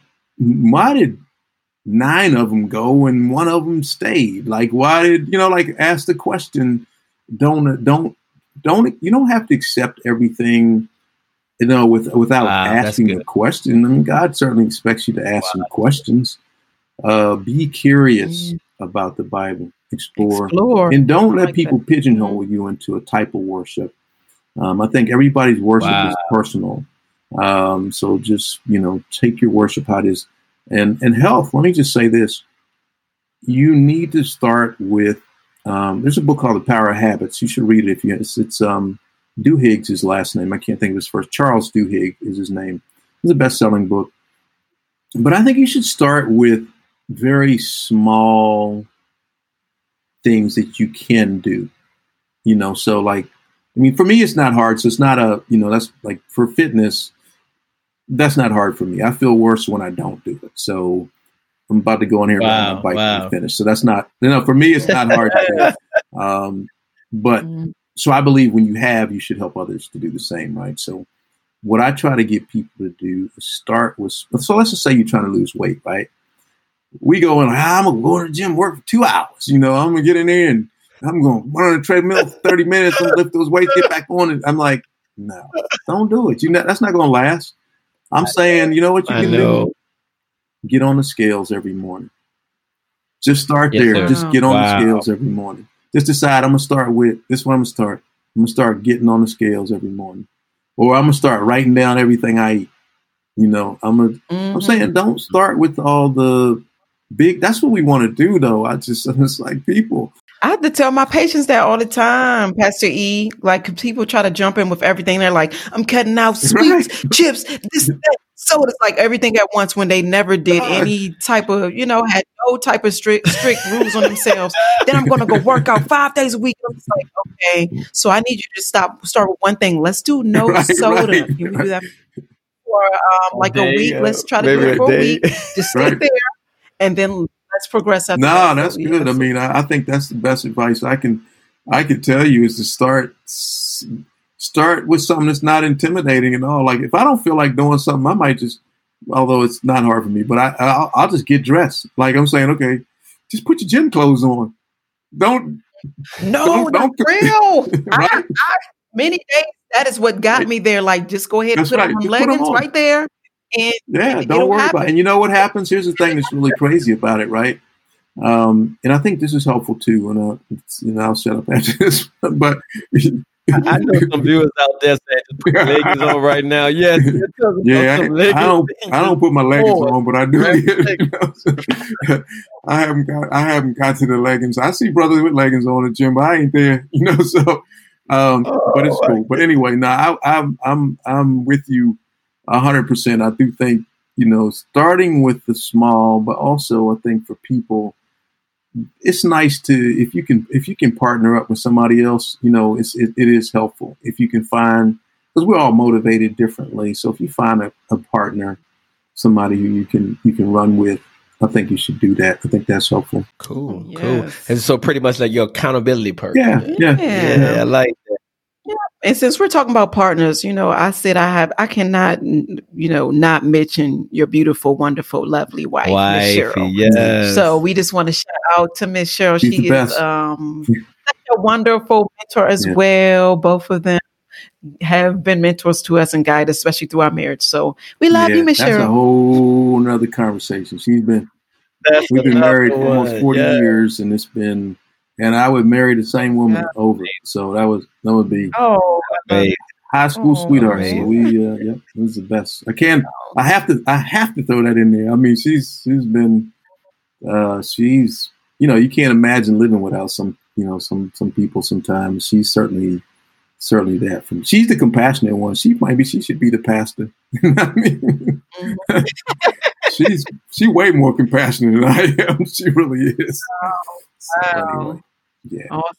Speaker 1: 9 of them go and 1 of them stayed? Like, why did, ask the question. Don't you don't have to accept everything, without asking the question. I mean, God certainly expects you to ask some questions. Be curious about the Bible. Explore. And don't let people pigeonhole you into a type of worship. I think everybody's worship is personal. So just, take your worship how it is. And health, let me just say this. You need to start with, there's a book called The Power of Habits. You should read it if you, it's Duhigg's his last name. I can't think of his first. Charles Duhigg is his name. It's a best-selling book. But I think you should start with very small things that you can do, so like, for me, it's not hard. So it's not that's like for fitness, that's not hard for me. I feel worse when I don't do it. So I'm about to go on here and ride my bike and finish. So that's not, for me, it's not hard to do. But so I believe when you should help others to do the same, right? So what I try to get people to do is start with, so let's just say you're trying to lose weight, right? We go in, I'm going to go to the gym, work for 2 hours. I'm going to get in there and I'm going to run on the treadmill for 30 minutes and lift those weights, get back on it. I'm like, no, don't do it. That's not going to last. I'm saying, you know what you can do? Get on the scales every morning. Just start there. Sir. Just get on the scales every morning. Just decide I'm going to start with, this is what I'm going to start. I'm going to start getting on the scales every morning. Or I'm going to start writing down everything I eat. I'm saying don't start with all the big, that's what we want to do though. It's like people.
Speaker 4: I have to tell my patients that all the time, Pastor E. Like people try to jump in with everything. They're like, I'm cutting out sweets, chips, this, that. So it's like everything at once when they never did any type of, had no type of strict rules on themselves. Then I'm going to go work out 5 days a week. I'm just like, okay, so I need you to start with one thing. Let's do no soda. Can we do that for like a week? Let's try to do it for a week. Just sit there and then let's progress.
Speaker 1: No, that's good. I mean, I think that's the best advice I can tell you is to start with something that's not intimidating at all. Like if I don't feel like doing something, I might just, although it's not hard for me, but I'll just get dressed. Like I'm saying, okay, just put your gym clothes on. Don't
Speaker 4: real. Right? Many days that is what got me there. Like just go ahead and put on leggings right there. And
Speaker 1: don't worry about it. And you know what happens? Here's the thing that's really crazy about it, right? And I think this is helpful too. And I'll shut up after this. But
Speaker 3: I know some viewers out there saying to put leggings on right now. Yes,
Speaker 1: I don't put my leggings on, but I do. I haven't got to the leggings. I see brothers with leggings on the gym, but I ain't there. So. But it's cool. But anyway, now I'm with you 100%. I do think starting with the small, but also I think for people, it's nice to if you can partner up with somebody else. It is helpful if you can find, because we're all motivated differently. So if you find a partner, somebody who you can run with, I think you should do that. I think that's helpful.
Speaker 3: Cool. And so pretty much like your accountability person.
Speaker 1: Yeah.
Speaker 3: I like that.
Speaker 4: Yeah. And since we're talking about partners, I said I cannot, not mention your beautiful, wonderful, lovely wife, Miss Cheryl.
Speaker 3: Yes.
Speaker 4: So we just want to shout out to Miss Cheryl.
Speaker 1: She's
Speaker 4: she is such a wonderful mentor as well. Both of them have been mentors to us and guides, especially through our marriage. So we love you, Miss Cheryl.
Speaker 1: That's a whole nother conversation. We've been married for almost 40 years, and I would marry the same woman over. So that would be high school sweetheart. So it was the best. I have to throw that in there. I mean, she's been, you can't imagine living without some people sometimes. She's certainly that. She's the compassionate one. She should be the pastor. I mean, she's way more compassionate than I am. She really is.
Speaker 4: Wow.
Speaker 1: Yeah.
Speaker 4: Awesome.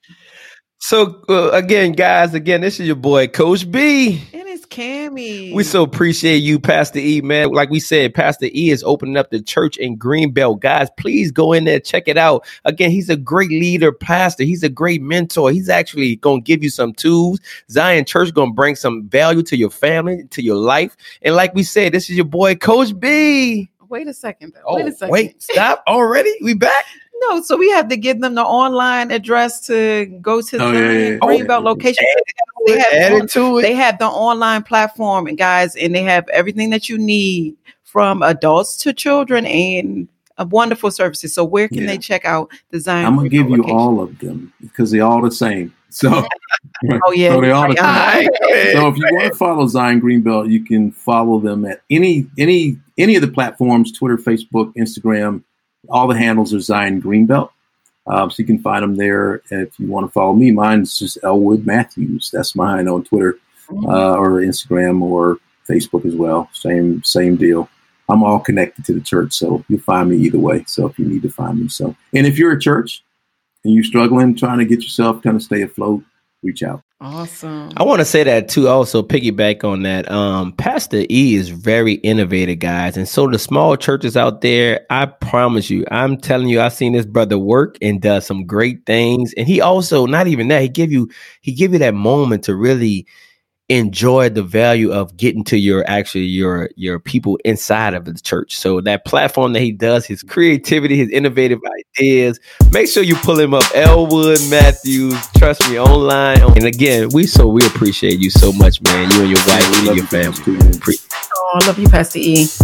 Speaker 3: So again, this is your boy Coach B.
Speaker 4: And it's Cammie.
Speaker 3: We so appreciate you, Pastor E, man. Like we said, Pastor E is opening up the church in Greenbelt. Guys, please go in there, check it out. Again, he's a great leader, pastor. He's a great mentor. He's actually going to give you some tools. Zion Church going to bring some value to your family, to your life. And like we said, this is your boy Coach B.
Speaker 4: Wait a second.
Speaker 3: Wait, stop already? We back?
Speaker 4: No, so we have to give them the online address to go to the Greenbelt location. They have the online platform, and guys, and they have everything that you need from adults to children and wonderful services. So where can they check out the Zion?
Speaker 1: I'm going to give you all of them because they're all the same. So,
Speaker 4: so they're all the same.
Speaker 1: So if you want to follow Zion Greenbelt, you can follow them at any of the platforms, Twitter, Facebook, Instagram. All the handles are Zion Greenbelt. So you can find them there. If you want to follow me, mine's just Elwood Matthews. That's mine on Twitter or Instagram or Facebook as well. Same deal. I'm all connected to the church, so you'll find me either way. So if you need to find me. And if you're a church and you're struggling, trying to get yourself kind of stay afloat, reach out.
Speaker 4: Awesome.
Speaker 3: I want to say that too, also piggyback on that. Pastor E is very innovative, guys. And so the small churches out there, I promise you, I'm telling you, I've seen this brother work and does some great things. And he also, not even that, he give you that moment to really enjoy the value of getting to your people inside of the church. So that platform that he does, his creativity, his innovative ideas, make sure you pull him up. Elwood Matthews, trust me, online. And again, we appreciate you so much, man. You and your wife and your family.
Speaker 4: I love you, Pastor E.